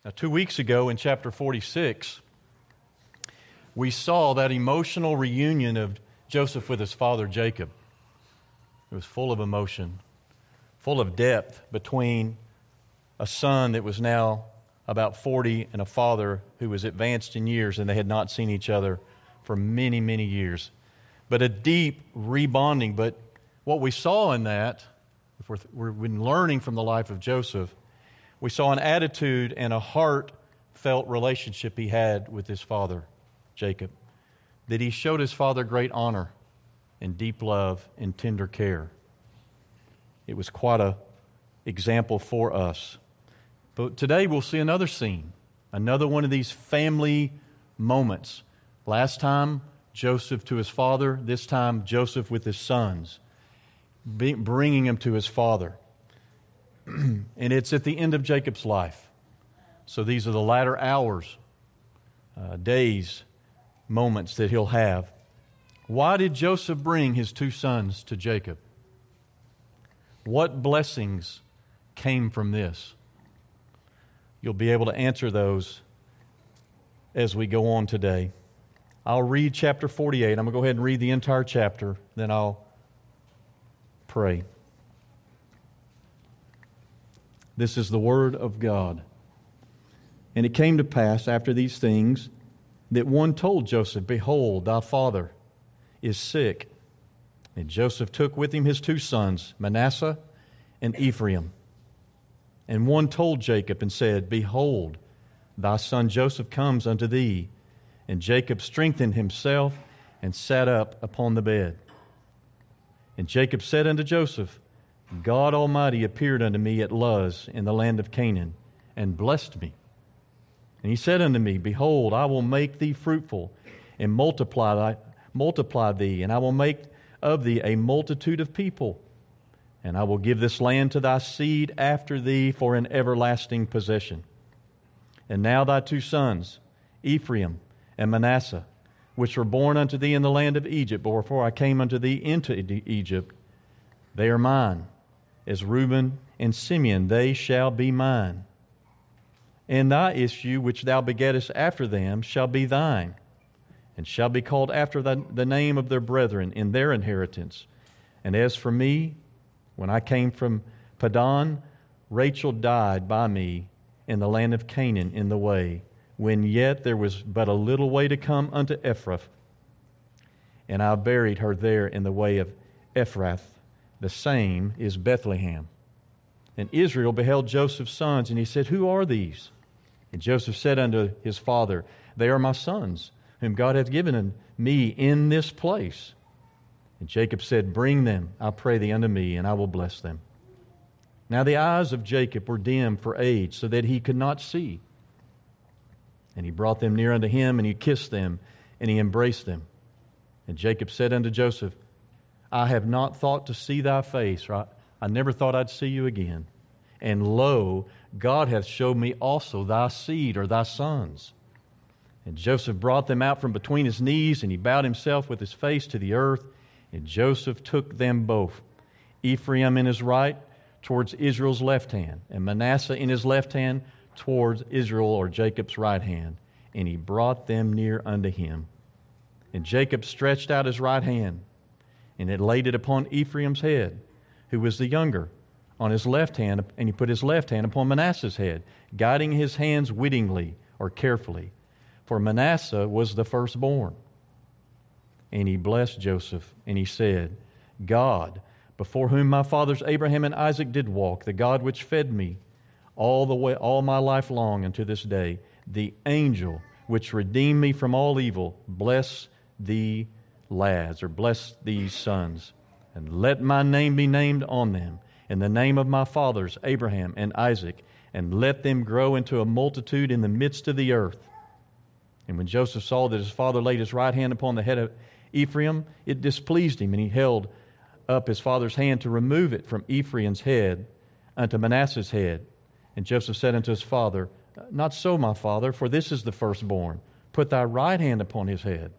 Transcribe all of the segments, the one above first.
Now, 2 weeks ago in chapter 46, we saw that emotional reunion of Joseph with his father Jacob. It was full of emotion, full of depth between a son that was now about 40 and a father who was advanced in years, and they had not seen each other for many, many years. But a deep rebonding. But what we saw in that, if we've been learning from the life of Joseph, we saw an attitude and a heartfelt relationship he had with his father, Jacob. That he showed his father great honor and deep love and tender care. It was quite an example for us. But today we'll see another scene, another one of these family moments. Last time, Joseph to his father. This time, Joseph with his sons, bringing him to his father. And it's at the end of Jacob's life. So these are the latter hours, days, moments that he'll have. Why did Joseph bring his two sons to Jacob? What blessings came from this? You'll be able to answer those as we go on today. I'll read chapter 48. I'm going to go ahead and read the entire chapter, then I'll pray. This is the word of God. And it came to pass after these things that one told Joseph, Behold, thy father is sick. And Joseph took with him his two sons, Manasseh and Ephraim. And one told Jacob and said, Behold, thy son Joseph comes unto thee. And Jacob strengthened himself and sat up upon the bed. And Jacob said unto Joseph, God Almighty appeared unto me at Luz in the land of Canaan, and blessed me. And he said unto me, Behold, I will make thee fruitful, and multiply thee, and I will make of thee a multitude of people. And I will give this land to thy seed after thee for an everlasting possession. And now thy two sons, Ephraim and Manasseh, which were born unto thee in the land of Egypt, before I came unto thee into Egypt, they are mine. As Reuben and Simeon, they shall be mine. And thy issue, which thou begettest after them, shall be thine, and shall be called after the name of their brethren in their inheritance. And as for me, when I came from Paddan, Rachel died by me in the land of Canaan in the way, when yet there was but a little way to come unto Ephrath. And I buried her there in the way of Ephrath. The same is Bethlehem. And Israel beheld Joseph's sons, and he said, Who are these? And Joseph said unto his father, They are my sons, whom God hath given me in this place. And Jacob said, Bring them, I pray thee, unto me, and I will bless them. Now the eyes of Jacob were dim for age, so that he could not see. And he brought them near unto him, and he kissed them, and he embraced them. And Jacob said unto Joseph, I have not thought to see thy face, right? I never thought I'd see you again. And lo, God hath showed me also thy seed, or thy sons. And Joseph brought them out from between his knees, and he bowed himself with his face to the earth. And Joseph took them both, Ephraim in his right, towards Israel's left hand, and Manasseh in his left hand, towards Israel, or Jacob's right hand. And he brought them near unto him. And Jacob stretched out his right hand, and it laid it upon Ephraim's head, who was the younger, on his left hand, and he put his left hand upon Manasseh's head, guiding his hands wittingly, or carefully. For Manasseh was the firstborn. And he blessed Joseph, and he said, God, before whom my fathers Abraham and Isaac did walk, the God which fed me all my life long unto this day, the angel which redeemed me from all evil, bless thee lads, or bless these sons, and let my name be named on them, in the name of my fathers Abraham and Isaac, and let them grow into a multitude in the midst of the earth. And when Joseph saw that his father laid his right hand upon the head of Ephraim, it displeased him, and he held up his father's hand to remove it from Ephraim's head unto Manasseh's head. And Joseph said unto his father, Not so, my father, for this is the firstborn. Put thy right hand upon his head.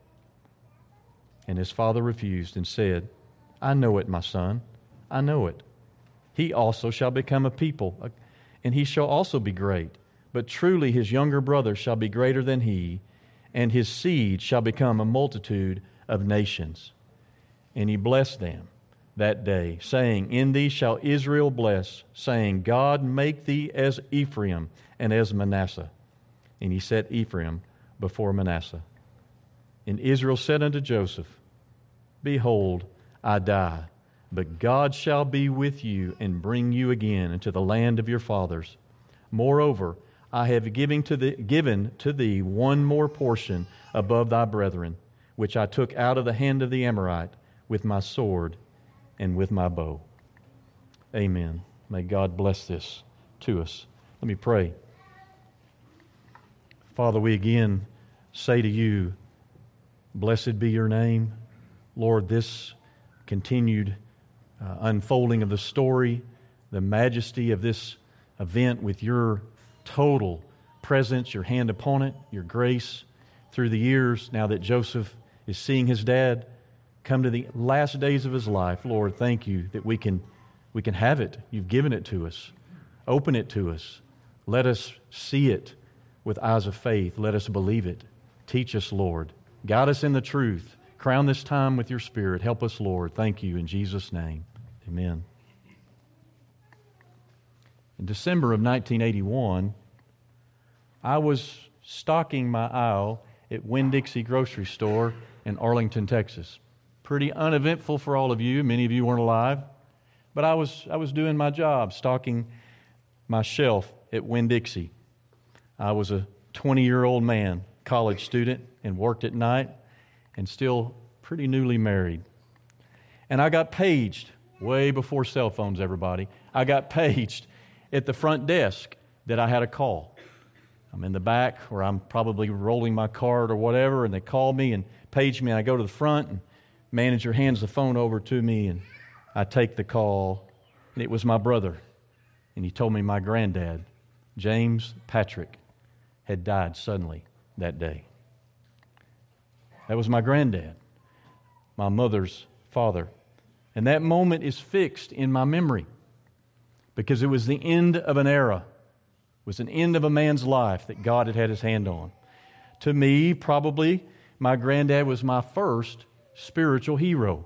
And his father refused and said, I know it, my son, I know it. He also shall become a people, and he shall also be great. but truly his younger brother shall be greater than he, and his seed shall become a multitude of nations. And he blessed them that day, saying, In thee shall Israel bless, saying, God make thee as Ephraim and as Manasseh. And he set Ephraim before Manasseh. And Israel said unto Joseph, Behold, I die, but God shall be with you and bring you again into the land of your fathers. Moreover, I have given to thee one more portion above thy brethren, which I took out of the hand of the Amorite with my sword and with my bow. Amen. May God bless this to us. Let me pray. Father, we again say to you, blessed be your name. Lord, this continued unfolding of the story, the majesty of this event with your total presence, your hand upon it, your grace through the years, now that Joseph is seeing his dad come to the last days of his life. Lord, thank you that we can have it. You've given it to us. Open it to us. Let us see it with eyes of faith. Let us believe it. Teach us, Lord. Guide us in the truth. Crown this time with your Spirit. Help us, Lord. Thank you in Jesus' name. Amen. In December of 1981, I was stocking my aisle at Winn-Dixie grocery store in Arlington, Texas. Pretty uneventful for all of you. Many of you weren't alive. But I was doing my job, stocking my shelf at Winn-Dixie. I was a 20-year-old man, college student, and worked at night, and still pretty newly married. And I got paged way before cell phones, everybody. I got paged at the front desk that I had a call. I'm in the back, or I'm probably rolling my cart or whatever, and they call me and page me, and I go to the front, and manager hands the phone over to me, and I take the call, and it was my brother. And he told me my granddad, James Patrick, had died suddenly that day. That was my granddad, my mother's father. And that moment is fixed in my memory because it was the end of an era. It was an end of a man's life that God had had his hand on. To me, probably, my granddad was my first spiritual hero.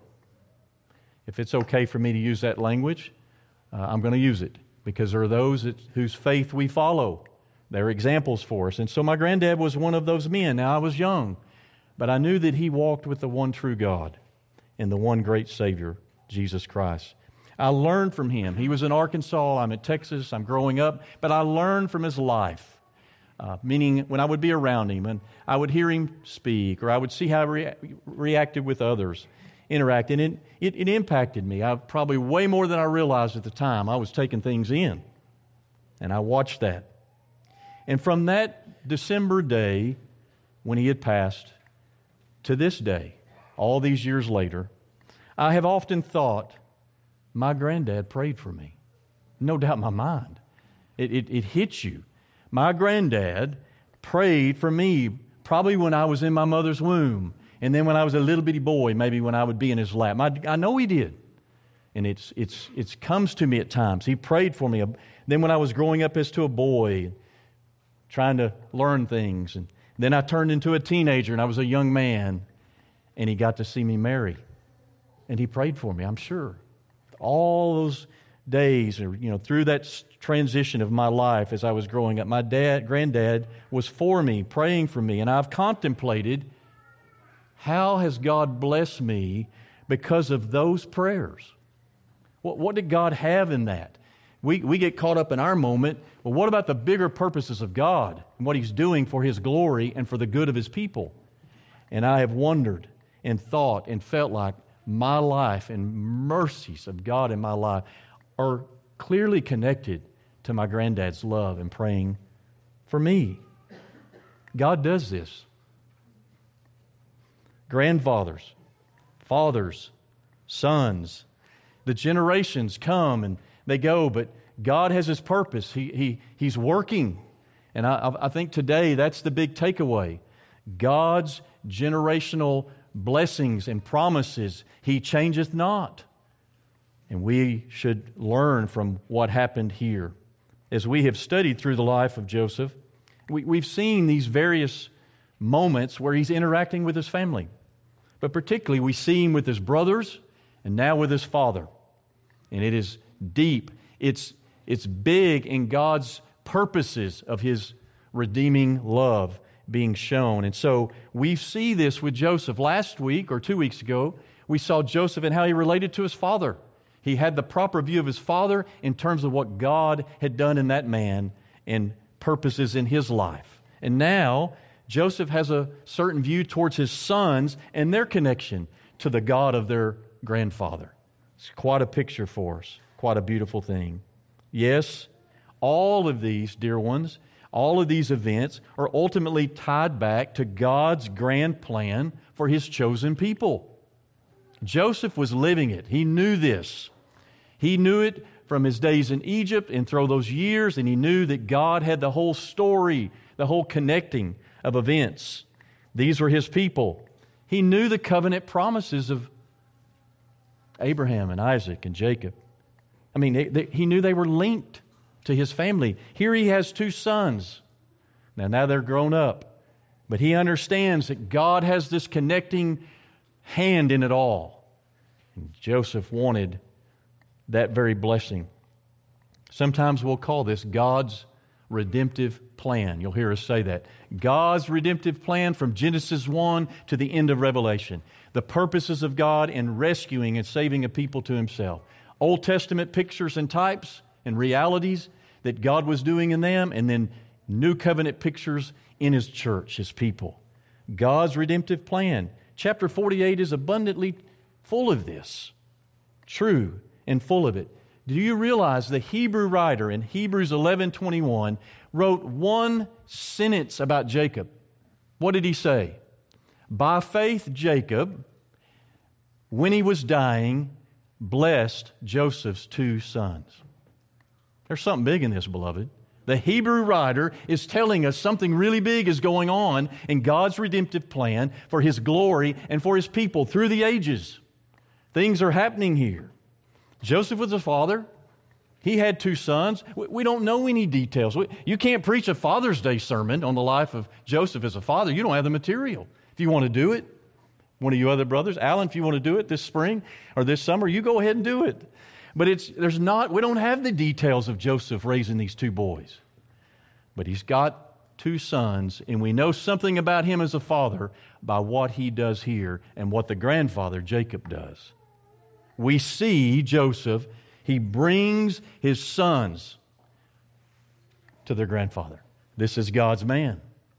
If it's okay for me to use that language, I'm going to use it because there are those whose faith we follow. They're examples for us. And so my granddad was one of those men. Now, I was young, but I knew that he walked with the one true God and the one great Savior, Jesus Christ. I learned from him. He was in Arkansas. I'm in Texas. I'm growing up. But I learned from his life, meaning when I would be around him and I would hear him speak or I would see how he reacted with others, interact. And it impacted me. Probably way more than I realized at the time. I was taking things in. And I watched that. And from that December day when he had passed to this day, all these years later, I have often thought, my granddad prayed for me. No doubt in my mind. It hits you. My granddad prayed for me probably when I was in my mother's womb, and then when I was a little bitty boy, maybe when I would be in his lap. I know he did. And it comes to me at times. He prayed for me. Then when I was growing up as to a boy, trying to learn things, and then I turned into a teenager and I was a young man, and he got to see me marry. And he prayed for me, I'm sure. All those days, through that transition of my life as I was growing up, my granddad was for me, praying for me, and I've contemplated how has God blessed me because of those prayers. What did God have in that? We get caught up in our moment. Well, what about the bigger purposes of God and what He's doing for His glory and for the good of His people? And I have wondered and thought and felt like my life and mercies of God in my life are clearly connected to my granddad's love and praying for me. God does this. Grandfathers, fathers, sons, the generations come and they go, but God has His purpose. He's working. And I think today that's the big takeaway. God's generational blessings and promises, He changeth not. And we should learn from what happened here as we have studied through the life of Joseph, we've seen these various moments where he's interacting with his family. But particularly, we see him with his brothers and now with his father. And it is deep. It's big in God's purposes of His redeeming love being shown. And so we see this with Joseph. Last week or 2 weeks ago, we saw Joseph and how he related to his father. He had the proper view of his father in terms of what God had done in that man and purposes in his life. And now Joseph has a certain view towards his sons and their connection to the God of their grandfather. It's quite a picture for us, quite a beautiful thing. Yes, all of these, dear ones, all of these events are ultimately tied back to God's grand plan for His chosen people. Joseph was living it. He knew this. He knew it from his days in Egypt and through those years, and he knew that God had the whole story, the whole connecting of events. These were His people. He knew the covenant promises of Abraham and Isaac and Jacob. I mean, he knew they were linked to his family. Here he has 2 sons. Now they're grown up. But he understands that God has this connecting hand in it all. And Joseph wanted that very blessing. Sometimes we'll call this God's redemptive plan. You'll hear us say that. God's redemptive plan from Genesis 1 to the end of Revelation. The purposes of God in rescuing and saving a people to Himself. Old Testament pictures and types and realities that God was doing in them, and then New Covenant pictures in His church, His people. God's redemptive plan. Chapter 48 is abundantly full of this. True and full of it. Do you realize the Hebrew writer in Hebrews 11:21 wrote one sentence about Jacob? What did he say? By faith, Jacob, when he was dying, blessed Joseph's 2 sons. There's something big in this, beloved. The Hebrew writer is telling us something really big is going on in God's redemptive plan for His glory and for His people through the ages. Things are happening here. Joseph was a father. He had 2 sons. We don't know any details. You can't preach a Father's Day sermon on the life of Joseph as a father. You don't have the material. If you want to do it, one of you other brothers, Alan, if you want to do it this spring or this summer, you go ahead and do it. But we don't have the details of Joseph raising these 2 boys. But he's got 2 sons, and we know something about him as a father by what he does here and what the grandfather Jacob does. We see Joseph, he brings his sons to their grandfather. This is God's man.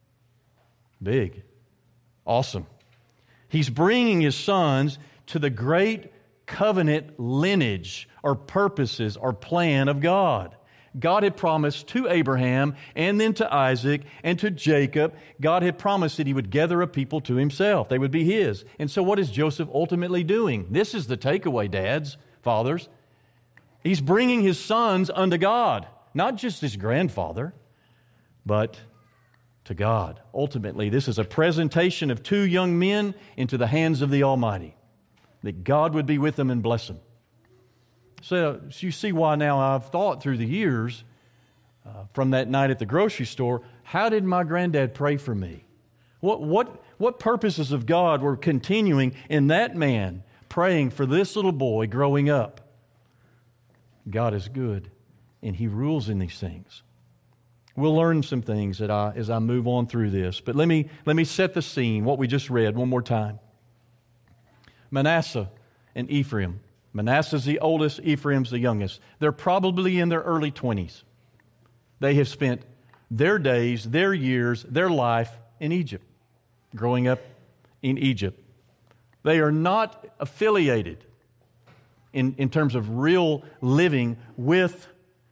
Big. Awesome. He's bringing his sons to the great covenant lineage or purposes or plan of God. God had promised to Abraham and then to Isaac and to Jacob, God had promised that He would gather a people to Himself. They would be His. And so what is Joseph ultimately doing? This is the takeaway, dads, fathers. He's bringing his sons unto God, not just his grandfather, but to God. Ultimately, this is a presentation of 2 young men into the hands of the Almighty, that God would be with them and bless them. So you see why now I've thought through the years, from that night at the grocery store, how did my granddad pray for me? What purposes of God were continuing in that man praying for this little boy growing up? God is good, and He rules in these things. We'll learn some things as I move on through this, but let me set the scene, what we just read one more time. Manasseh and Ephraim. Manasseh's the oldest, Ephraim's the youngest. They're probably in their early 20s. They have spent their days, their years, their life in Egypt, growing up in Egypt. They are not affiliated in terms of real living with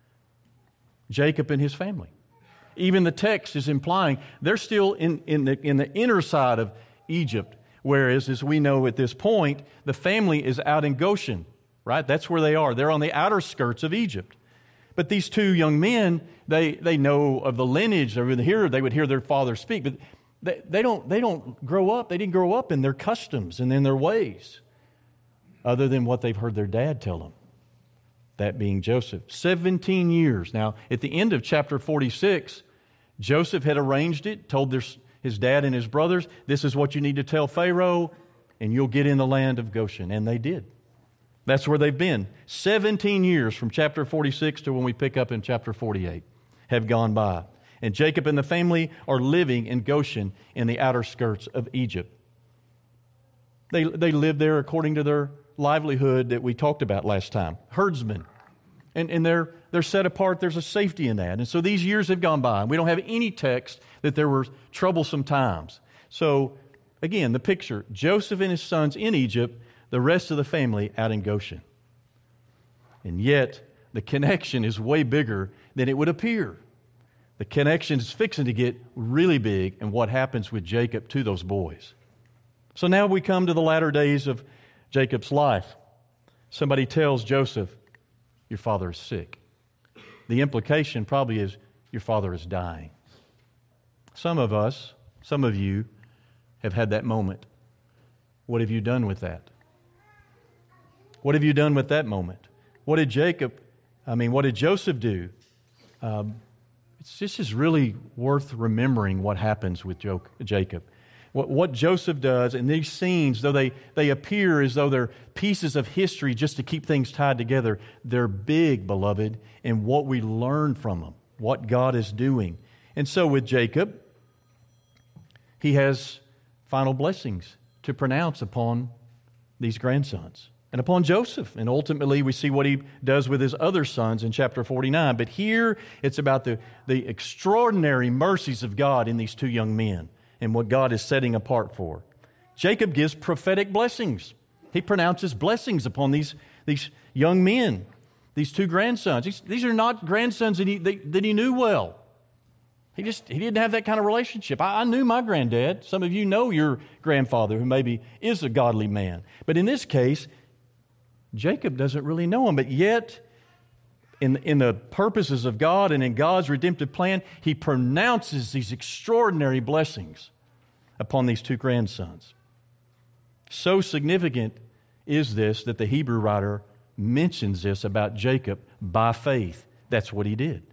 Jacob and his family. Even the text is implying they're still in the inner side of Egypt, whereas, as we know at this point, the family is out in Goshen, right? That's where they are. They're on the outer skirts of Egypt. But these 2 young men, they know of the lineage. They would hear their father speak, but they don't grow up. They didn't grow up in their customs and in their ways, other than what they've heard their dad tell them. that being Joseph. 17 years. Now, at the end of chapter 46, Joseph had arranged it, told his dad and his brothers, this is what you need to tell Pharaoh, and you'll get in the land of Goshen. And they did. That's where they've been. 17 years from chapter 46 to when we pick up in chapter 48 have gone by. And Jacob and the family are living in Goshen in the outer skirts of Egypt. They live there according to their livelihood that we talked about last time. Herdsmen. And they're set apart. There's a safety in that. And so these years have gone by. And we don't have any text that there were troublesome times. So, again, the picture, Joseph and his sons in Egypt, the rest of the family out in Goshen. And yet, the connection is way bigger than it would appear. The connection is fixing to get really big and what happens with Jacob to those boys. So now we come to the latter days of Jacob's life. Somebody tells Joseph, your father is sick. The implication probably is your father is dying. Some of you have had that moment. What have you done with that? What have you done with that moment? What did Joseph do? This is really worth remembering what happens with Jacob. What Joseph does in these scenes, though they appear as though they're pieces of history just to keep things tied together, they're big, beloved, in what we learn from them, what God is doing. And so with Jacob, he has final blessings to pronounce upon these grandsons and upon Joseph. And ultimately, we see what he does with his other sons in chapter 49. But here, it's about the extraordinary mercies of God in these two young men and what God is setting apart for. Jacob gives prophetic blessings. He pronounces blessings upon these young men, these two grandsons. These are not grandsons that he knew well. He didn't have that kind of relationship. I knew my granddad. Some of you know your grandfather, who maybe is a godly man. But in this case, Jacob doesn't really know him, but yet in the purposes of God and in God's redemptive plan, he pronounces these extraordinary blessings upon these two grandsons. So significant is this that the Hebrew writer mentions this about Jacob by faith. That's what he did.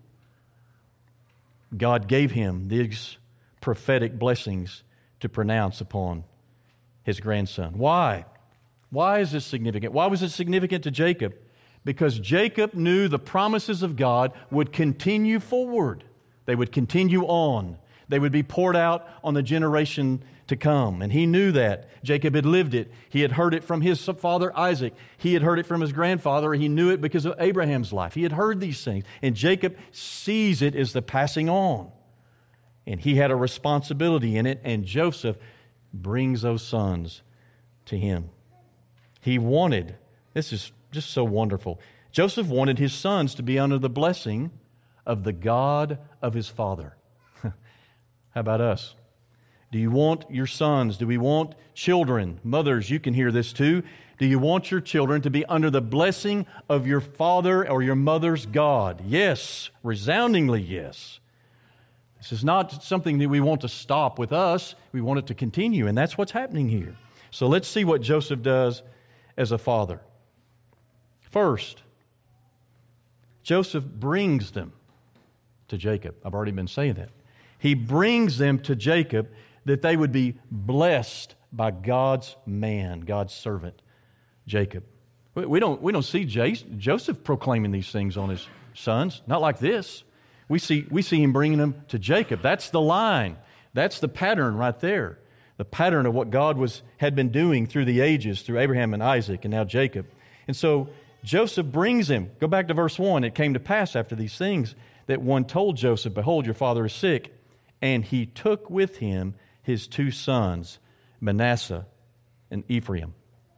God gave him these prophetic blessings to pronounce upon his grandson. Why? Why is this significant? Why was it significant to Jacob? Because Jacob knew the promises of God would continue forward. They would continue on. They would be poured out on the generation to come. And he knew that. Jacob had lived it. He had heard it from his father Isaac. He had heard it from his grandfather. He knew it because of Abraham's life. He had heard these things. And Jacob sees it as the passing on. And he had a responsibility in it. And Joseph brings those sons to him. He wanted, this is just so wonderful, Joseph wanted his sons to be under the blessing of the God of his father. How about us? Do you want your sons, do we want children, mothers, you can hear this too, do you want your children to be under the blessing of your father or your mother's God? Yes, resoundingly yes. This is not something that we want to stop with us, we want it to continue, and that's what's happening here. So let's see what Joseph does as a father. First, Joseph brings them to Jacob. I've already been saying that. He brings them to Jacob that they would be blessed by God's man, God's servant, Jacob. We don't see Joseph proclaiming these things on his sons. Not like this. We see him bringing them to Jacob. That's the line. That's the pattern right there. The pattern of what God had been doing through the ages, through Abraham and Isaac, and now Jacob. And so Joseph brings him. Go back to verse 1. It came to pass after these things that one told Joseph, behold, your father is sick. And he took with him his two sons, Manasseh and Ephraim.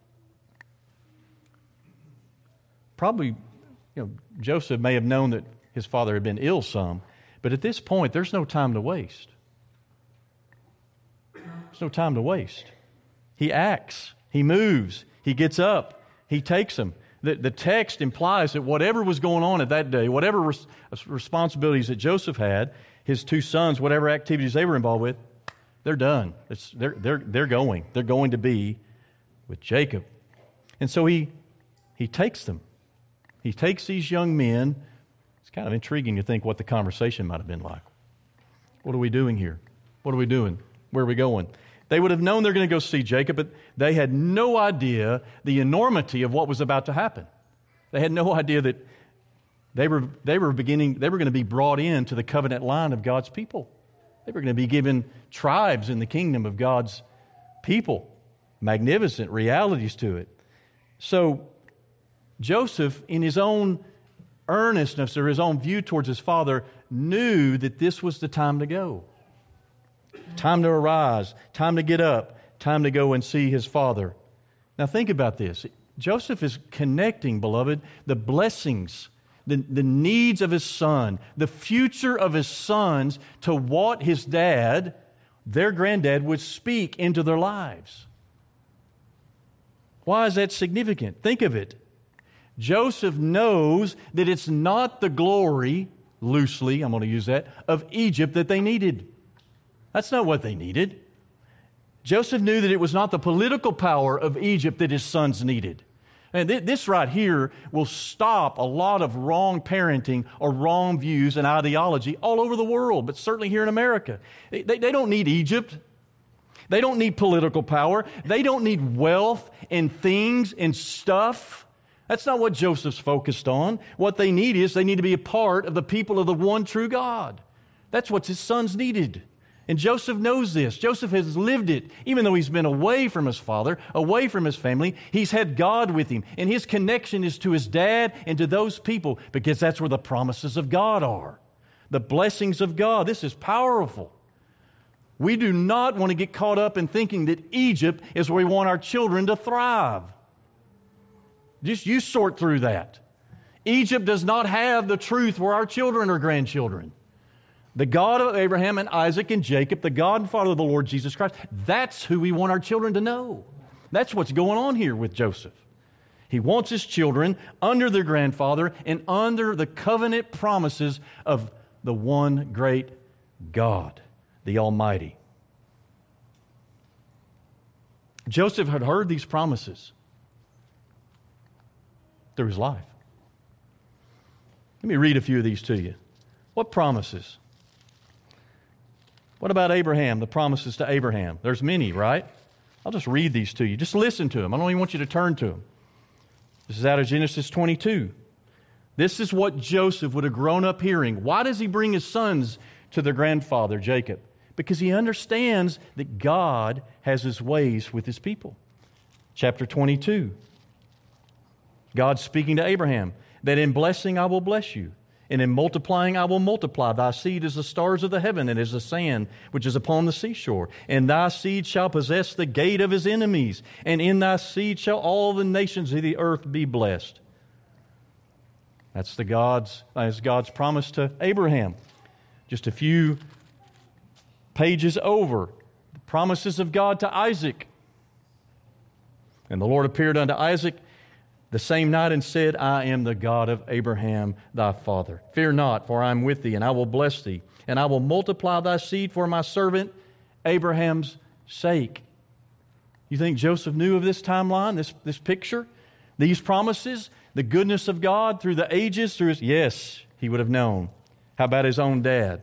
Probably, Joseph may have known that his father had been ill some, but at this point, there's no time to waste. There's no time to waste. He acts. He moves. He gets up. He takes them. The text implies that whatever was going on at that day, whatever responsibilities that Joseph had, his two sons, whatever activities they were involved with, they're done. They're going. They're going to be with Jacob. And so he takes them. He takes these young men. It's kind of intriguing to think what the conversation might have been like. What are we doing here? What are we doing? Where are we going? They would have known they're going to go see Jacob, but they had no idea the enormity of what was about to happen. They had no idea that they were going to be brought into the covenant line of God's people. They were going to be given tribes in the kingdom of God's people. Magnificent realities to it. So Joseph, in his own earnestness or his own view towards his father, knew that this was the time to go. Time to arise, time to get up, time to go and see his father. Now think about this. Joseph is connecting, beloved, the blessings, the needs of his son, the future of his sons to what his dad, their granddad, would speak into their lives. Why is that significant? Think of it. Joseph knows that it's not the glory, loosely, I'm going to use that, of Egypt that they needed. That's not what they needed. Joseph knew that it was not the political power of Egypt that his sons needed. And this right here will stop a lot of wrong parenting or wrong views and ideology all over the world, but certainly here in America. They don't need Egypt. They don't need political power. They don't need wealth and things and stuff. That's not what Joseph's focused on. What they need is they need to be a part of the people of the one true God. That's what his sons needed. And Joseph knows this. Joseph has lived it. Even though he's been away from his father, away from his family, he's had God with him. And his connection is to his dad and to those people because that's where the promises of God are. The blessings of God. This is powerful. We do not want to get caught up in thinking that Egypt is where we want our children to thrive. Just you sort through that. Egypt does not have the truth for our children or grandchildren. The God of Abraham and Isaac and Jacob, the God and Father of the Lord Jesus Christ, that's who we want our children to know. That's what's going on here with Joseph. He wants his children under their grandfather and under the covenant promises of the one great God, the Almighty. Joseph had heard these promises through his life. Let me read a few of these to you. What promises? What about Abraham, the promises to Abraham? There's many, right? I'll just read these to you. Just listen to them. I don't even want you to turn to them. This is out of Genesis 22. This is what Joseph would have grown up hearing. Why does he bring his sons to their grandfather, Jacob? Because he understands that God has his ways with his people. Chapter 22. God speaking to Abraham, that in blessing I will bless you, and in multiplying I will multiply thy seed as the stars of the heaven and as the sand which is upon the seashore. And thy seed shall possess the gate of his enemies, and in thy seed shall all the nations of the earth be blessed. That's God's promise to Abraham. Just a few pages over, the promises of God to Isaac. And the Lord appeared unto Isaac the same night and said, I am the God of Abraham thy father. Fear not, for I am with thee, and I will bless thee, and I will multiply thy seed for my servant Abraham's sake. You think Joseph knew of this timeline, this picture, these promises, the goodness of God through the ages? Yes, he would have known. How about his own dad?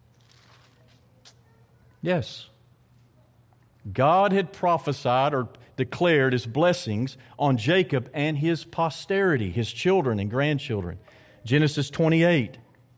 Yes. God had prophesied or declared his blessings on Jacob and his posterity, his children and grandchildren. Genesis 28.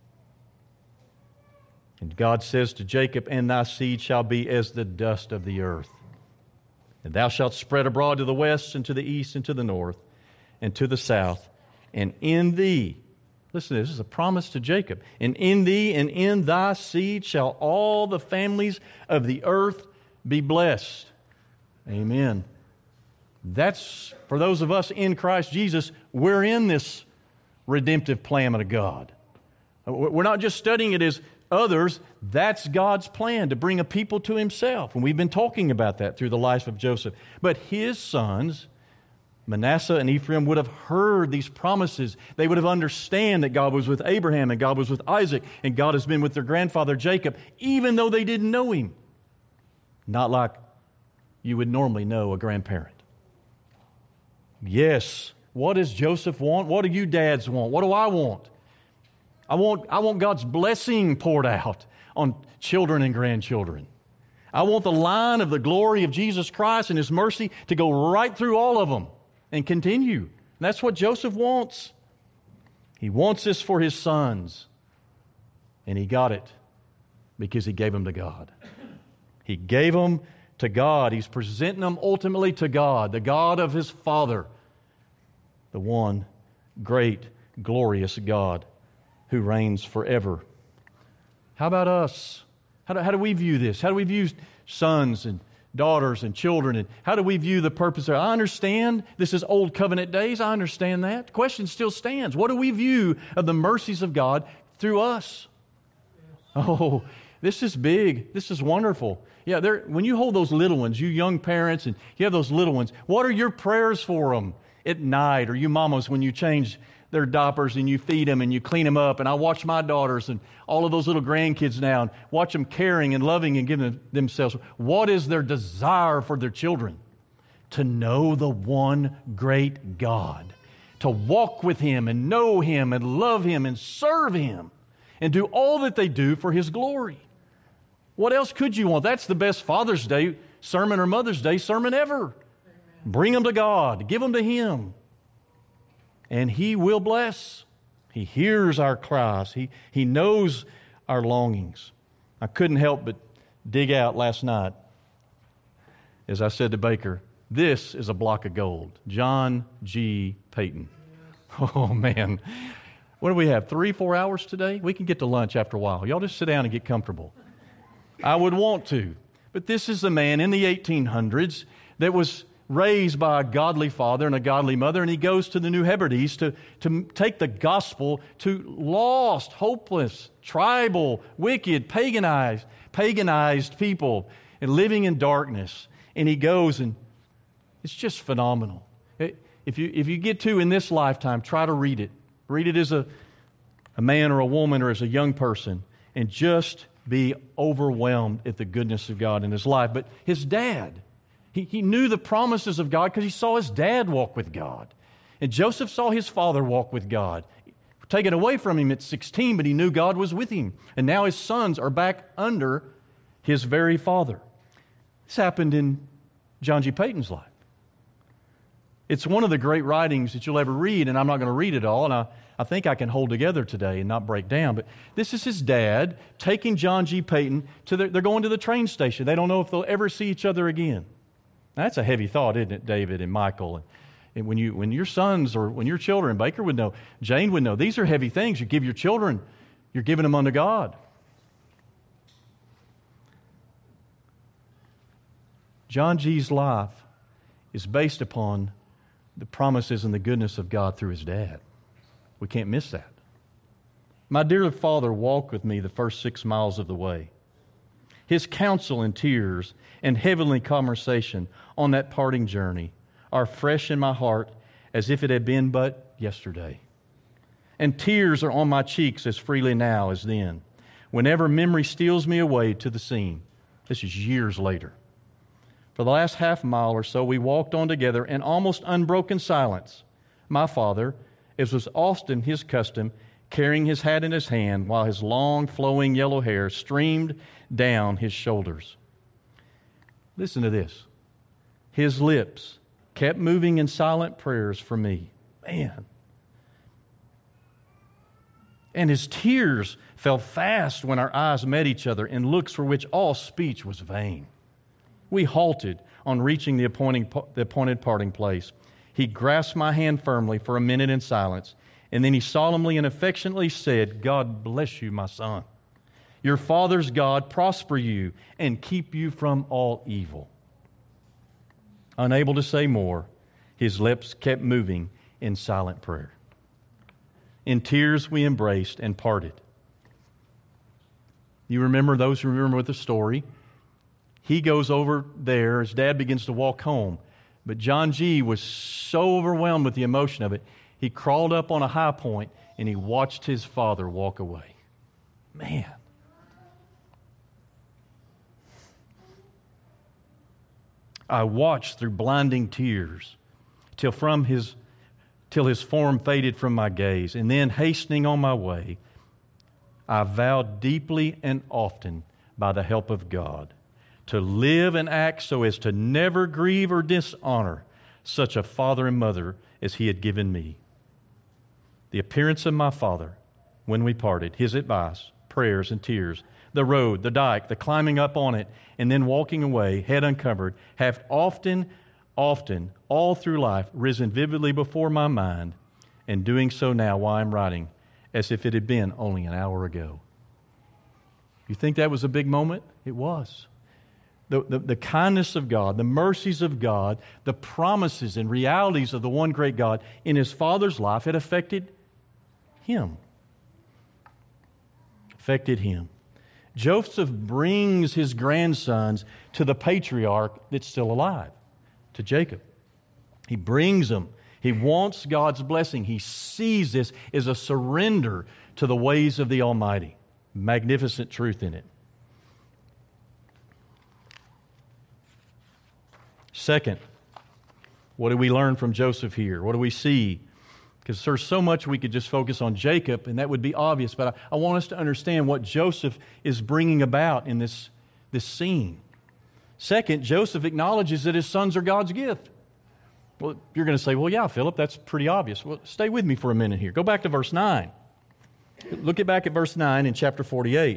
And God says to Jacob, and thy seed shall be as the dust of the earth. And thou shalt spread abroad to the west and to the east and to the north and to the south. And in thee, listen to this is a promise to Jacob, and in thee and in thy seed shall all the families of the earth be blessed. Amen. That's, for those of us in Christ Jesus, we're in this redemptive plan of God. We're not just studying it as others. That's God's plan to bring a people to himself. And we've been talking about that through the life of Joseph. But his sons, Manasseh and Ephraim, would have heard these promises. They would have understood that God was with Abraham and God was with Isaac and God has been with their grandfather Jacob, even though they didn't know him. Not like you would normally know a grandparent. Yes, What does Joseph want? What do you dads want? What do I want? I want God's blessing poured out on children and grandchildren. I want the line of the glory of Jesus Christ and His mercy to go right through all of them and continue. And that's what Joseph wants. He wants this for his sons. And he got it because he gave them to God. He gave them to God. He's presenting them ultimately to God, the God of his Father, the one great, glorious God who reigns forever. How about us? How do we view this? How do we view sons and daughters and children? And how do we view the purpose of it? I understand this is old covenant days. I understand that. The question still stands. What do we view of the mercies of God through us? Oh, this is big. This is wonderful. Yeah, when you hold those little ones, you young parents, and you have those little ones, what are your prayers for them at night? Or you mamas, when you change their diapers and you feed them and you clean them up? And I watch my daughters and all of those little grandkids now and watch them caring and loving and giving themselves. What is their desire for their children? To know the one great God, to walk with Him and know Him and love Him and serve Him and do all that they do for His glory. What else could you want? That's the best Father's Day sermon or Mother's Day sermon ever. Amen. Bring them to God. Give them to Him. And He will bless. He hears our cries. He knows our longings. I couldn't help but dig out last night, as I said to Baker, this is a block of gold. John G. Paton. Oh, man. What do we have, 3-4 hours today? We can get to lunch after a while. Y'all just sit down and get comfortable. I would want to. But this is the man in the 1800s that was raised by a godly father and a godly mother, and he goes to the New Hebrides to take the gospel to lost, hopeless, tribal, wicked, paganized people and living in darkness. And he goes, and it's just phenomenal. If you get to in this lifetime, try to read it. Read it as a man or a woman or as a young person, and just be overwhelmed at the goodness of God in his life. But his dad, he knew the promises of God because he saw his dad walk with God. And Joseph saw his father walk with God. Taken away from him at 16, but he knew God was with him. And now his sons are back under his very father. This happened in John G. Paton's life. It's one of the great writings that you'll ever read, and I'm not going to read it all, and I think I can hold together today and not break down. But this is his dad taking John G. Paton they're going to the train station. They don't know if they'll ever see each other again. Now, that's a heavy thought, isn't it, David and Michael? And when your sons or when your children, Baker would know, Jane would know, these are heavy things. You give your children, you're giving them unto God. John G.'s life is based upon the promises and the goodness of God through his dad. We can't miss that. My dear father walked with me the first 6 miles of the way. His counsel and tears and heavenly conversation on that parting journey are fresh in my heart as if it had been but yesterday. And tears are on my cheeks as freely now as then, whenever memory steals me away to the scene. This is years later. For the last half mile or so, we walked on together in almost unbroken silence. My father, as was often his custom, carrying his hat in his hand while his long, flowing yellow hair streamed down his shoulders. Listen to this. His lips kept moving in silent prayers for me. Man. And his tears fell fast when our eyes met each other in looks for which all speech was vain. We halted on reaching the appointed parting place. He grasped my hand firmly for a minute in silence, and then he solemnly and affectionately said, God bless you, my son. Your father's God prosper you and keep you from all evil. Unable to say more, his lips kept moving in silent prayer. In tears we embraced and parted. You remember, those who remember the story, he goes over there, his dad begins to walk home. But John G. was so overwhelmed with the emotion of it, he crawled up on a high point and he watched his father walk away. Man. I watched through blinding tears till from his till his form faded from my gaze. And then, hastening on my way, I vowed deeply and often by the help of God to live and act so as to never grieve or dishonor such a father and mother as he had given me. The appearance of my father when we parted, his advice, prayers and tears, the road, the dike, the climbing up on it, and then walking away, head uncovered, have often, all through life, risen vividly before my mind, and doing so now while I'm writing, as if it had been only an hour ago. You think that was a big moment? It was. The kindness of God, the mercies of God, the promises and realities of the one great God in his father's life had affected him. Affected him. Joseph brings his grandsons to the patriarch that's still alive, to Jacob. He brings them. He wants God's blessing. He sees this as a surrender to the ways of the Almighty. Magnificent truth in it. Second, what do we learn from Joseph here? What do we see? Because there's so much we could just focus on Jacob, and that would be obvious. But I want us to understand what Joseph is bringing about in this scene. Second, Joseph acknowledges that his sons are God's gift. Well, you're going to say, well, yeah, Philip, that's pretty obvious. Well, stay with me for a minute here. Go back to verse 9. Look back at verse 9 in chapter 48.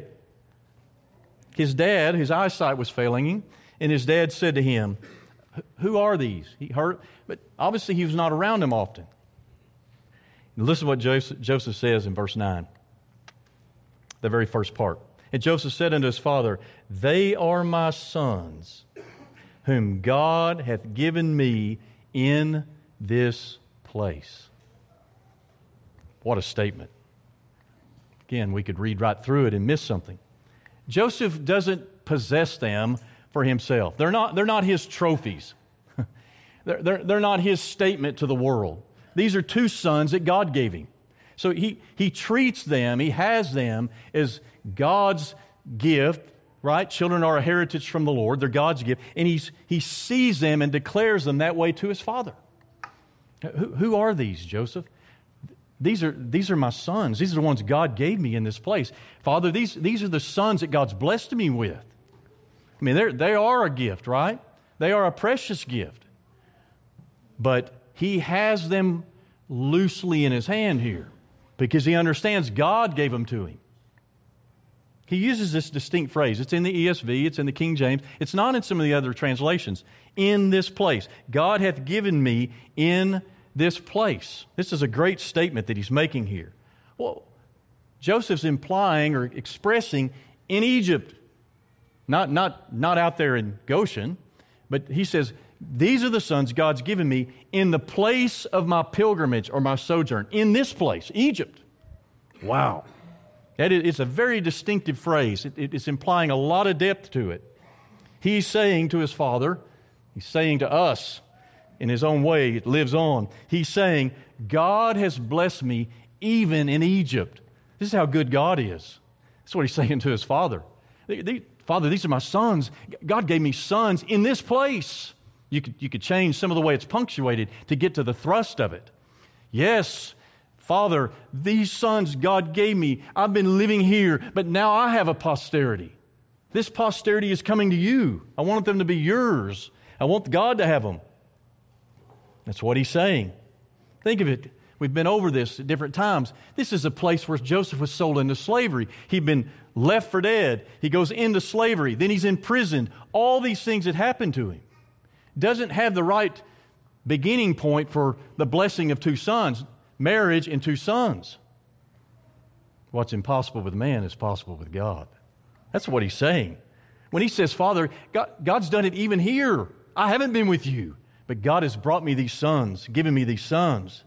His dad, his eyesight was failing him, and his dad said to him, who are these? He heard, but obviously he was not around them often. Listen to what Joseph says in verse 9, the very first part. And Joseph said unto his father, they are my sons, whom God hath given me in this place. What a statement. Again, we could read right through it and miss something. Joseph doesn't possess them for himself. They're not his trophies. They're not his statement to the world. These are two sons that God gave him. So he treats them, he has them as God's gift, right? Children are a heritage from the Lord. They're God's gift. And he sees them and declares them that way to his father. Who are these, Joseph? These are my sons. These are the ones God gave me in this place. Father, these are the sons that God's blessed me with. I mean, they are a gift, right? They are a precious gift. But he has them loosely in his hand here because he understands God gave them to him. He uses this distinct phrase. It's in the ESV, it's in the King James. It's not in some of the other translations. In this place. God hath given me in this place. This is a great statement that he's making here. Well, Joseph's implying or expressing in Egypt, not out there in Goshen, but he says, these are the sons God's given me in the place of my pilgrimage or my sojourn. In this place, Egypt. Wow. It's a very distinctive phrase. It's implying a lot of depth to it. He's saying to his father, he's saying to us in his own way, it lives on. He's saying, God has blessed me even in Egypt. This is how good God is. That's what he's saying to his father. Father, these are my sons. God gave me sons in this place. You could change some of the way it's punctuated to get to the thrust of it. Yes, Father, these sons God gave me. I've been living here, but now I have a posterity. This posterity is coming to you. I want them to be yours. I want God to have them. That's what he's saying. Think of it. We've been over this at different times. This is a place where Joseph was sold into slavery. He'd been left for dead. He goes into slavery. Then he's imprisoned. All these things had happened to him. Doesn't have the right beginning point for the blessing of two sons, marriage and two sons. What's impossible with man is possible with God. That's what he's saying. When he says, Father, God's done it even here. I haven't been with you, but God has brought me these sons, given me these sons.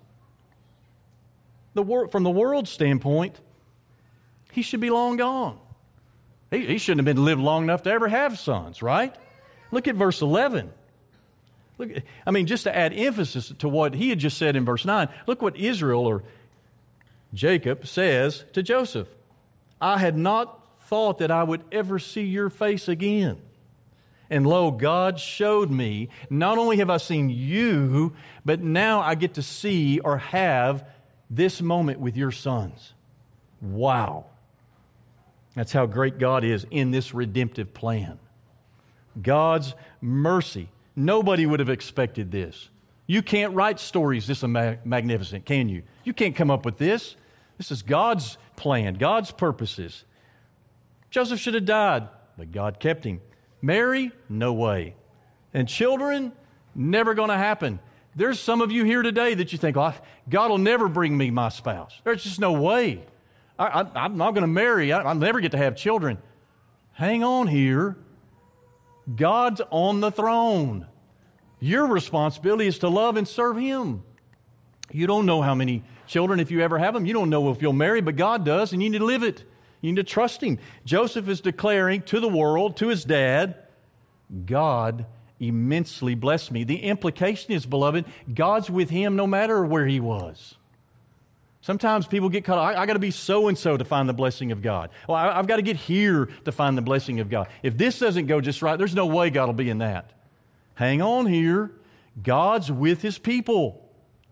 From the world's standpoint, he should be long gone. He shouldn't have been lived long enough to ever have sons, right? Look at verse 11. Just to add emphasis to what he had just said in verse 9, look what Israel or Jacob says to Joseph. I had not thought that I would ever see your face again. And lo, God showed me, not only have I seen you, but now I get to see or have this moment with your sons. Wow. That's how great God is in this redemptive plan. God's mercy. Nobody would have expected this. You can't write stories this magnificent, can you? You can't come up with this. This is God's plan, God's purposes. Joseph should have died, but God kept him. Mary, no way. And children, never going to happen. There's some of you here today that you think, oh, God will never bring me my spouse. There's just no way. I'm not going to marry. I'll never get to have children. Hang on here. God's on the throne. Your responsibility is to love and serve Him. You don't know how many children, if you ever have them. You don't know if you'll marry, but God does, and you need to live it. You need to trust Him. Joseph is declaring to the world, to his dad, God immensely blessed me. The implication is, beloved, God's with him no matter where he was. Sometimes people get caught, I got to be so-and-so to find the blessing of God. Well, I've got to get here to find the blessing of God. If this doesn't go just right, there's no way God will be in that. Hang on here. God's with His people.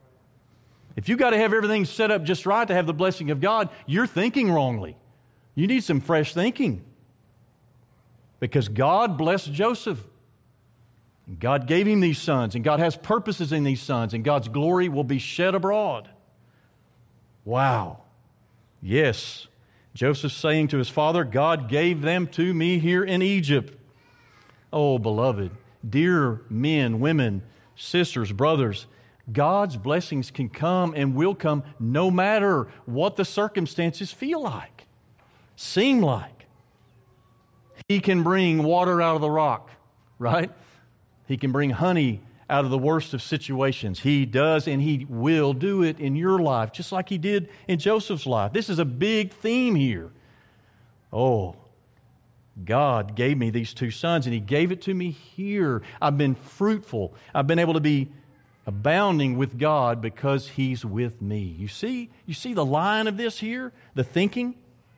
If you've got to have everything set up just right to have the blessing of God, you're thinking wrongly. You need some fresh thinking. Because God blessed Joseph. And God gave him these sons, and God has purposes in these sons, and God's glory will be shed abroad. Wow. Yes, Joseph's saying to his father, God gave them to me here in Egypt. Oh, beloved, dear men, women, sisters, brothers, God's blessings can come and will come no matter what the circumstances feel like, seem like. He can bring water out of the rock, right? He can bring honey out of the worst of situations. He does, and He will do it in your life, just like He did in Joseph's life. This is a big theme here. Oh, God gave me these two sons, and He gave it to me here. I've been fruitful. I've been able to be abounding with God because He's with me. You see the line of this here? The thinking?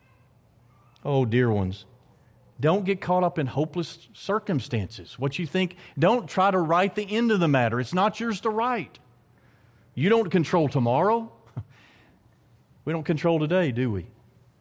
Oh, dear ones, don't get caught up in hopeless circumstances. What you think, don't try to write the end of the matter. It's not yours to write. You don't control tomorrow. We don't control today, do we?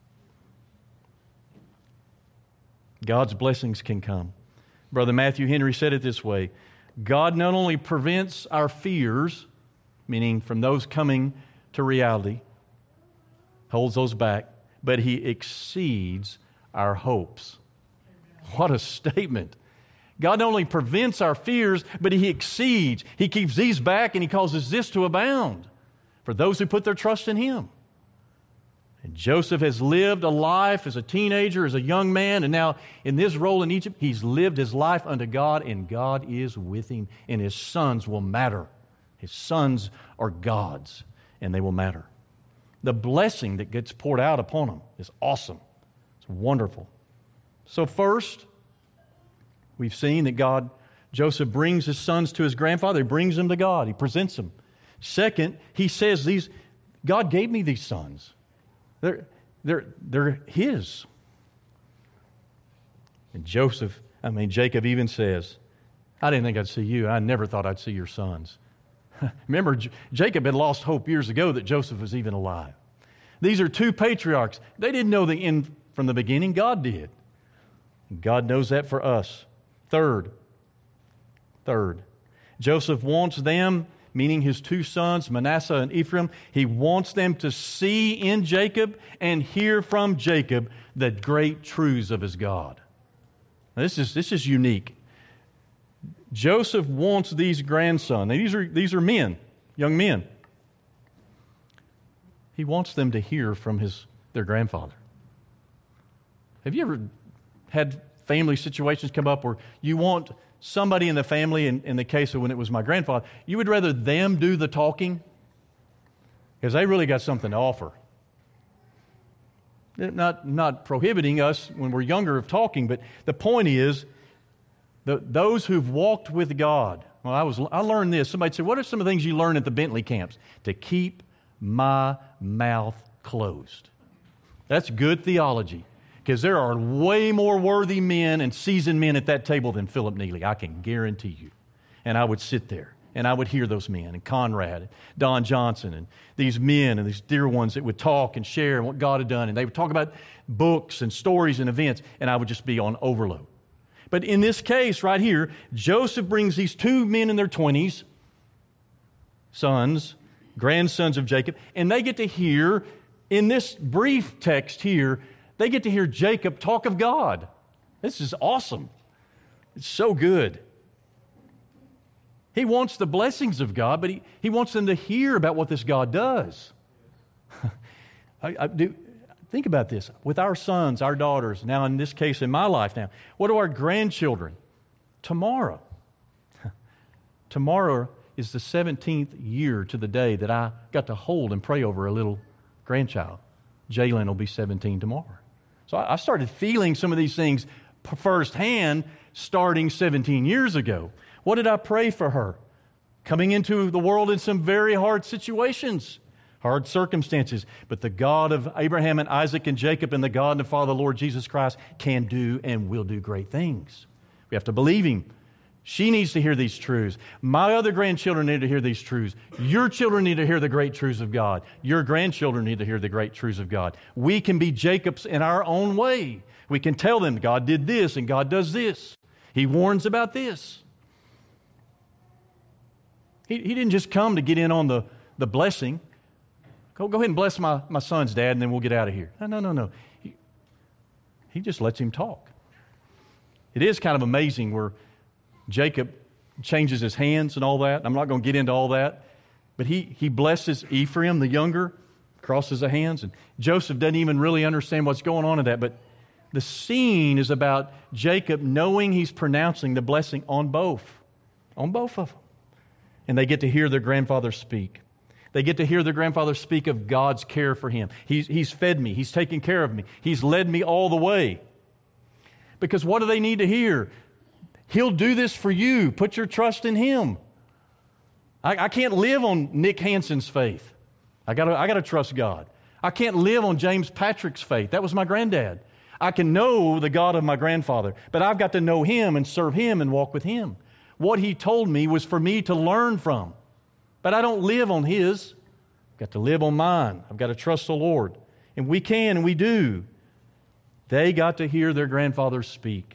God's blessings can come. Brother Matthew Henry said it this way: God not only prevents our fears, meaning from those coming to reality, holds those back, but He exceeds our hopes. What a statement. God not only prevents our fears, but He exceeds. He keeps these back, and He causes this to abound for those who put their trust in Him. And Joseph has lived a life as a teenager, as a young man, and now in this role in Egypt, he's lived his life unto God, and God is with him, and his sons will matter. His sons are God's, and they will matter. The blessing that gets poured out upon them is awesome. It's wonderful. So first, we've seen that Joseph brings his sons to his grandfather. He brings them to God. He presents them. Second, he says, God gave me these sons. They're His. And Jacob even says, I didn't think I'd see you. I never thought I'd see your sons. Remember, Jacob had lost hope years ago that Joseph was even alive. These are two patriarchs. They didn't know the end from the beginning. God did. God knows that for us. Third, Joseph wants them, meaning his two sons, Manasseh and Ephraim, he wants them to see in Jacob and hear from Jacob the great truths of his God. Now, this is unique. Joseph wants these grandsons. These are men, young men. He wants them to hear from their grandfather. Have you ever had family situations come up where you want somebody in the family, in the case of when it was my grandfather, you would rather them do the talking because they really got something to offer. Not prohibiting us when we're younger of talking, but the point is those who've walked with God. Well, I learned this. Somebody said, what are some of the things you learn at the Bentley camps? To keep my mouth closed. That's good theology. Because there are way more worthy men and seasoned men at that table than Philip Neely, I can guarantee you. And I would sit there, and I would hear those men, and Conrad, and Don Johnson, and these men, and these dear ones that would talk and share and what God had done. And they would talk about books and stories and events, and I would just be on overload. But in this case right here, Joseph brings these two men in their 20s, sons, grandsons of Jacob, and they get to hear, in this brief text here, they get to hear Jacob talk of God. This is awesome. It's so good. He wants the blessings of God, but he wants them to hear about what this God does. Think about this. With our sons, our daughters, now in this case in my life now, what do our grandchildren? Tomorrow. Tomorrow is the 17th year to the day that I got to hold and pray over a little grandchild. Jalen will be 17 tomorrow. So I started feeling some of these things firsthand starting 17 years ago. What did I pray for her? Coming into the world in some very hard situations, hard circumstances. But the God of Abraham and Isaac and Jacob and the God and the Father, the Lord Jesus Christ, can do and will do great things. We have to believe Him. She needs to hear these truths. My other grandchildren need to hear these truths. Your children need to hear the great truths of God. Your grandchildren need to hear the great truths of God. We can be Jacobs in our own way. We can tell them God did this and God does this. He warns about this. He didn't just come to get in on the blessing. Go ahead and bless my son's dad, and then we'll get out of here. No. He just lets him talk. It is kind of amazing where Jacob changes his hands and all that. I'm not going to get into all that. But he blesses Ephraim, the younger, crosses the hands. And Joseph doesn't even really understand what's going on in that. But the scene is about Jacob knowing he's pronouncing the blessing on both of them. And they get to hear their grandfather speak. They get to hear their grandfather speak of God's care for him. He's fed me. He's taken care of me. He's led me all the way. Because what do they need to hear? He'll do this for you. Put your trust in Him. I can't live on Nick Hansen's faith. I gotta trust God. I can't live on James Patrick's faith. That was my granddad. I can know the God of my grandfather, but I've got to know Him and serve Him and walk with Him. What He told me was for me to learn from. But I don't live on His. I've got to live on mine. I've got to trust the Lord. And we can and we do. They got to hear their grandfather speak.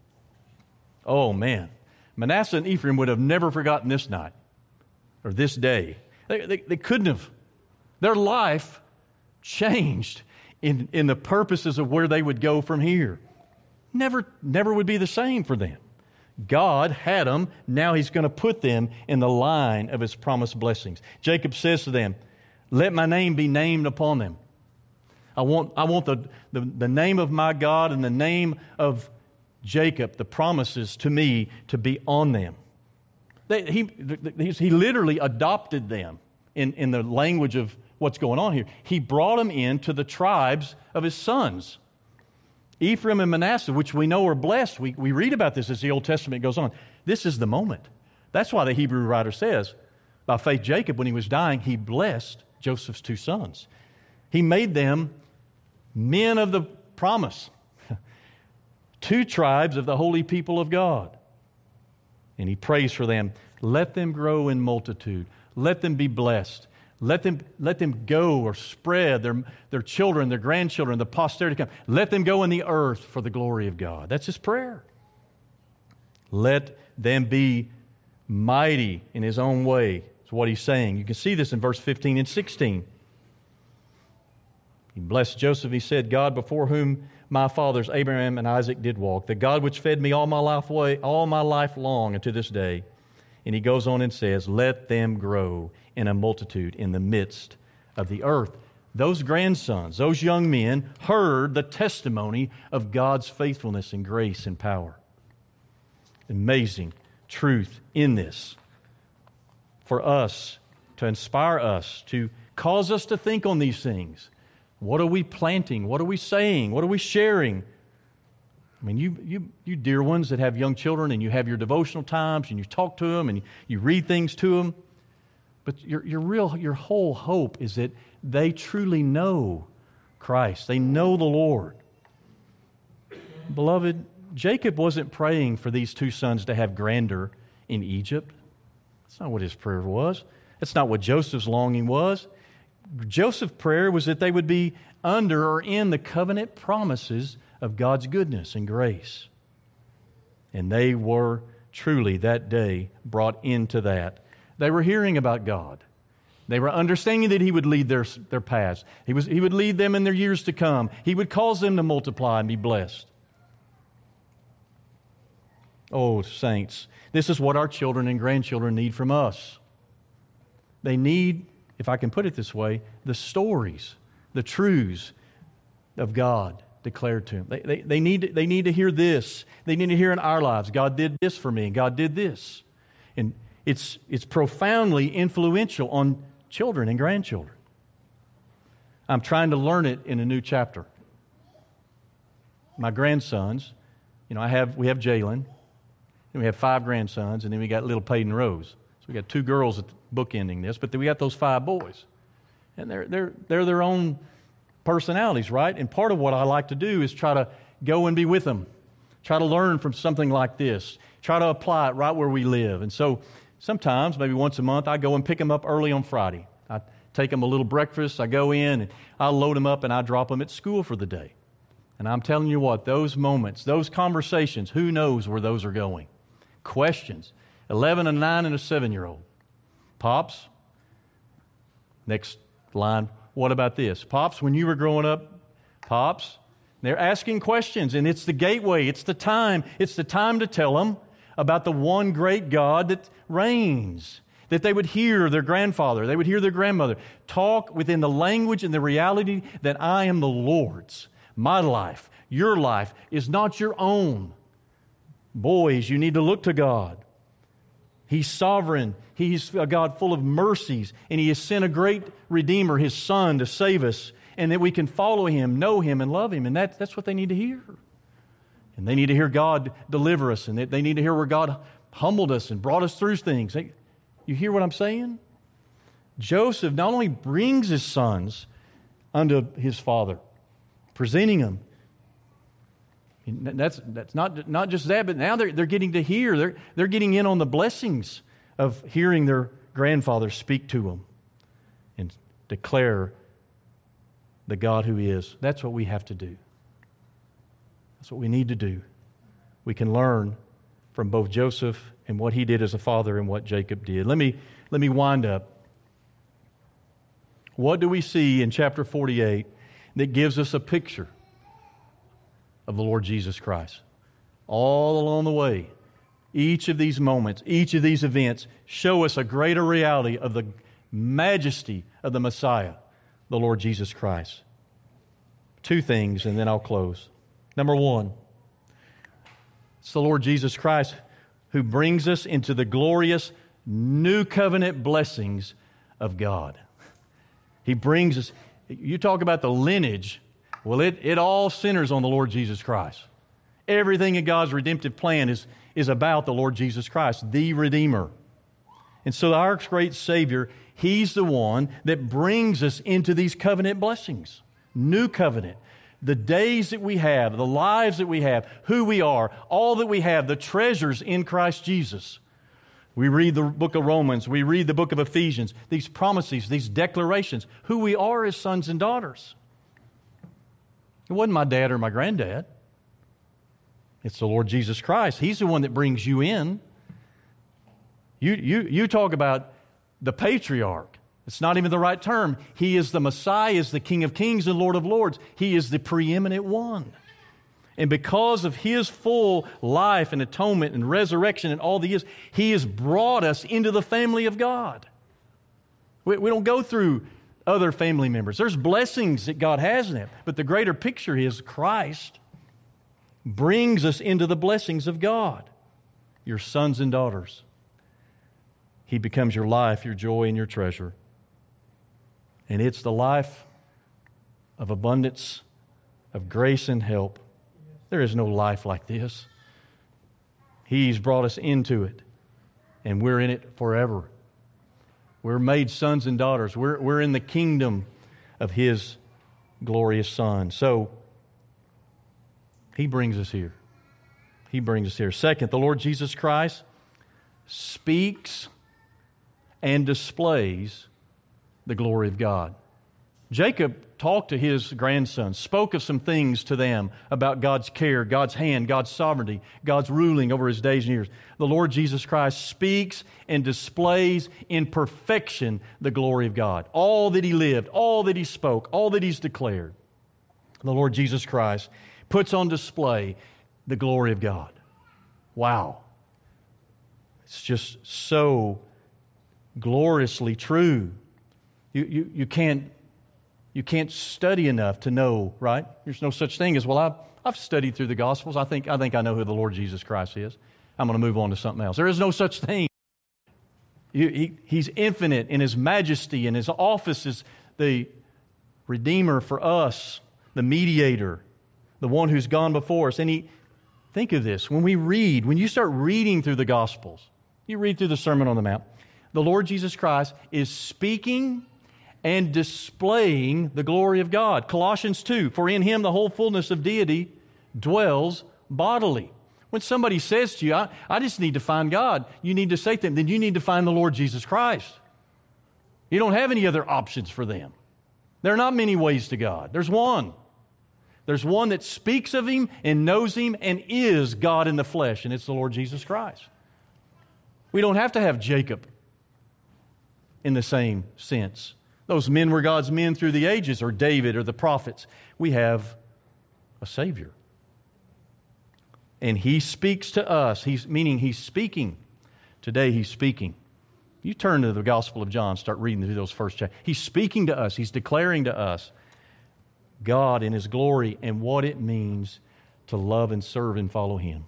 Oh, man. Manasseh and Ephraim would have never forgotten this night or this day. They couldn't have. Their life changed in the purposes of where they would go from here. Never would be the same for them. God had them. Now He's going to put them in the line of His promised blessings. Jacob says to them, let my name be named upon them. I want the name of my God and the name of Jacob, the promises to me, to be on them. He literally adopted them in the language of what's going on here. He brought them into the tribes of His sons. Ephraim and Manasseh, which we know are blessed. We read about this as the Old Testament goes on. This is the moment. That's why the Hebrew writer says, by faith Jacob, when he was dying, he blessed Joseph's two sons. He made them men of the promise. Two tribes of the holy people of God. And he prays for them. Let them grow in multitude. Let them be blessed. Let them go or spread their children, their grandchildren, the posterity come. Let them go in the earth for the glory of God. That's his prayer. Let them be mighty in His own way. That's what he's saying. You can see this in verse 15 and 16. He blessed Joseph. He said, God before whom my fathers Abraham and Isaac did walk, the God which fed me all my life long and to this day. And he goes on and says, let them grow in a multitude in the midst of the earth. Those grandsons, those young men, heard the testimony of God's faithfulness and grace and power. Amazing truth in this for us, to inspire us, to cause us to think on these things. What are we planting? What are we saying? What are we sharing? I mean, you dear ones that have young children and you have your devotional times and you talk to them and you read things to them. But your whole hope is that they truly know Christ. They know the Lord. Beloved, Jacob wasn't praying for these two sons to have grandeur in Egypt. That's not what his prayer was. That's not what Joseph's longing was. Joseph's prayer was that they would be under or in the covenant promises of God's goodness and grace. And they were truly that day brought into that. They were hearing about God. They were understanding that He would lead their paths. He would lead them in their years to come. He would cause them to multiply and be blessed. Oh, saints, this is what our children and grandchildren need from us. They need, if I can put it this way, the stories, the truths of God declared to them. They need to hear this. They need to hear in our lives, God did this for me, and God did this. And it's profoundly influential on children and grandchildren. I'm trying to learn it in a new chapter. My grandsons, we have Jalen, and we have 5 grandsons, and then we got little Peyton Rose. So we got 2 girls at the bookending this, but then we got those 5 boys. And they're their own personalities, right? And part of what I like to do is try to go and be with them. Try to learn from something like this. Try to apply it right where we live. And so sometimes, maybe once a month, I go and pick them up early on Friday. I take them a little breakfast. I go in, and I load them up, and I drop them at school for the day. And I'm telling you what, those moments, those conversations, who knows where those are going? Questions. 11, a 9, and a 7-year-old. Pops, next line, what about this? Pops, when you were growing up, Pops, they're asking questions, and it's the gateway, it's the time to tell them about the one great God that reigns, that they would hear their grandfather, they would hear their grandmother talk within the language and the reality that I am the Lord's. My life, your life is not your own. Boys, you need to look to God. He's sovereign. He's a God full of mercies, and He has sent a great Redeemer, His Son, to save us, and that we can follow Him, know Him, and love Him. And that's what they need to hear. And they need to hear God deliver us, and they need to hear where God humbled us and brought us through things. You hear what I'm saying? Joseph not only brings his sons unto his father, presenting them. That's not just that, but now they're getting to hear. They're getting in on the blessings of hearing their grandfather speak to them and declare the God who He is. That's what we have to do. That's what we need to do. We can learn from both Joseph and what he did as a father and what Jacob did. Let me wind up. What do we see in chapter 48 that gives us a picture of the Lord Jesus Christ? All along the way, each of these moments, each of these events show us a greater reality of the majesty of the Messiah, the Lord Jesus Christ. 2 things, and then I'll close. Number 1, it's the Lord Jesus Christ who brings us into the glorious new covenant blessings of God. He brings us, you talk about the lineage, well, it all centers on the Lord Jesus Christ. Everything in God's redemptive plan is about the Lord Jesus Christ, the Redeemer. And so our great Savior, He's the one that brings us into these covenant blessings. New covenant. The days that we have, the lives that we have, who we are, all that we have, the treasures in Christ Jesus. We read the book of Romans, we read the book of Ephesians, these promises, these declarations, who we are as sons and daughters. It wasn't my dad or my granddad. It's the Lord Jesus Christ. He's the one that brings you in. You talk about the patriarch. It's not even the right term. He is the Messiah, is the King of Kings and Lord of Lords. He is the preeminent one. And because of His full life and atonement and resurrection and all the years, He has brought us into the family of God. We don't go through other family members. There's blessings that God has in them, but the greater picture is Christ brings us into the blessings of God. Your sons and daughters. He becomes your life, your joy, and your treasure. And it's the life of abundance, of grace and help. There is no life like this. He's brought us into it, and we're in it forever. We're made sons and daughters. We're in the kingdom of His glorious Son. So, He brings us here. He brings us here. Second, the Lord Jesus Christ speaks and displays the glory of God. Jacob talked to his grandsons, spoke of some things to them about God's care, God's hand, God's sovereignty, God's ruling over his days and years. The Lord Jesus Christ speaks and displays in perfection the glory of God. All that He lived, all that He spoke, all that He's declared. The Lord Jesus Christ puts on display the glory of God. Wow. It's just so gloriously true. You can't study enough to know, right? There's no such thing as, well, I've studied through the Gospels. I think I know who the Lord Jesus Christ is. I'm going to move on to something else. There is no such thing. He's infinite in His majesty, and His office is the Redeemer for us, the mediator, the one who's gone before us. And think of this, when you start reading through the Gospels, you read through the Sermon on the Mount, the Lord Jesus Christ is speaking and displaying the glory of God. Colossians 2, for in Him the whole fullness of deity dwells bodily. When somebody says to you, I just need to find God, you need to say to them, then you need to find the Lord Jesus Christ. You don't have any other options for them. There are not many ways to God. There's one. There's one that speaks of Him and knows Him and is God in the flesh, and it's the Lord Jesus Christ. We don't have to have Jacob in the same sense. Those men were God's men through the ages, or David or the prophets. We have a Savior. And He speaks to us. He's speaking. Today He's speaking. You turn to the Gospel of John, start reading through those first chapters. He's speaking to us. He's declaring to us God in His glory and what it means to love and serve and follow Him.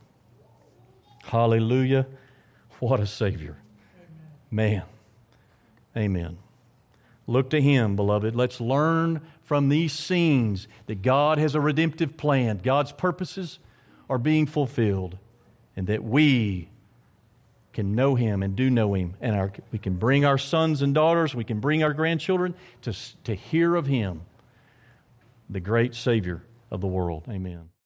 Hallelujah. What a Savior. Man. Amen. Look to Him, beloved. Let's learn from these scenes that God has a redemptive plan. God's purposes are being fulfilled, and that we can know Him and do know Him. And we can bring our sons and daughters, we can bring our grandchildren to hear of Him, the great Savior of the world. Amen.